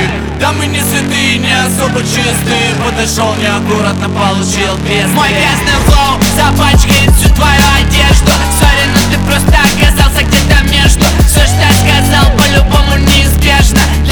Да мы не святые, не особо чистые. Подошел неаккуратно, получил пизды. Мой грязный флоу запачкает всю твою одежду. Сори, но ты просто оказался где-то между. Все, что я сказал, по-любому неизбежно.